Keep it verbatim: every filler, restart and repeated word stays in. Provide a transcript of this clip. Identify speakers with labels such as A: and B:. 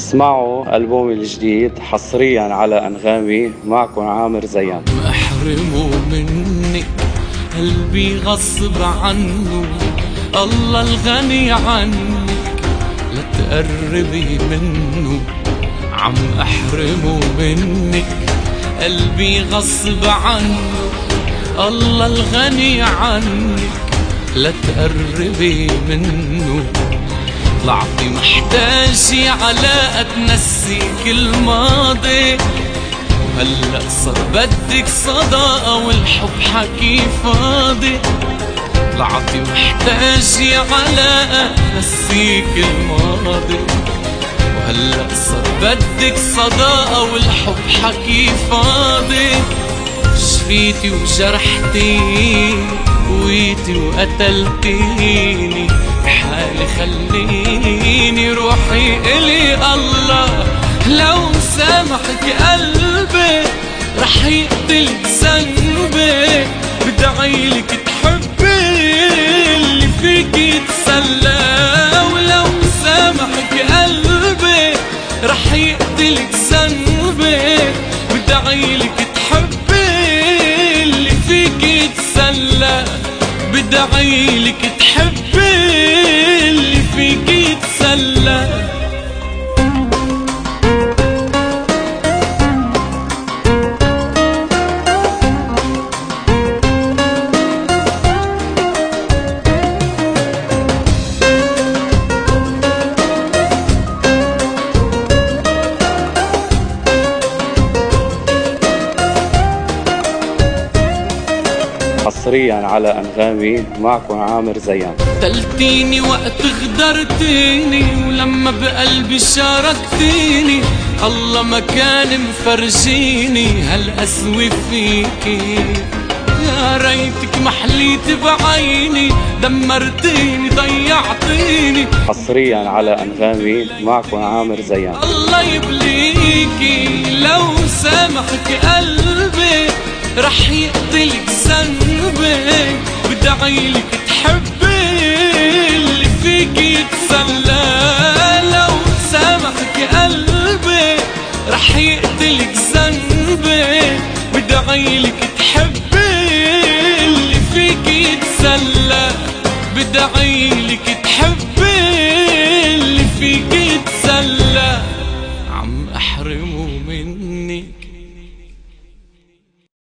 A: اسمعوا ألبومي الجديد حصريا على أنغامي. معكم عامر زيان.
B: محرمه منك قلبي غصب عنه، الله الغني عنك لا تقربي منه. عم احرمه منك قلبي غصب عنه، الله الغني عنك لا تقربي منه. طلعتي محتاجة علاقة تنسيك الماضي، وهلأ صار بدك صداقة والحب حكي فاضي. طلعتي محتاجة علاقة تنسيك الماضي، وهلأ صار بدك صداقة والحب حكي فاضي. شفيتي وجرحتيني قويتي وقتلتيني، بحالي خليني روحي إلي الله. لو سامحك قلبي رح يقتلك ذنبي، بدعيلك تحبي اللي فيك يتسلى. ولو سامحك قلبي رح يقتلك ذنبي، بدعيلك تحبي اللي فيك يتسلى. بدعيلك تحبي اللي فيك يتسلى.
A: حصريا على أنغامي. معكم عامر زيان.
B: قتلتيني وقت غدرتيني، ولما بقلبي شاركتيني، الله ما كان مفرجيني هالقسوة فيكي. يا ريتك محليتي بعيني، دمرتيني ضيعتيني.
A: حصريا على أنغامي. معكم عامر زيان.
B: الله يبليكي لو سامحك قلبي رح يقتلك ذنبي، بدعيلك تحبي اللي فيك يتسلى. لو سامحك قلبي رح يقتلك ذنبي، بدعيلك تحبي اللي فيك يتسلى. بدعيلك تحبي اللي فيك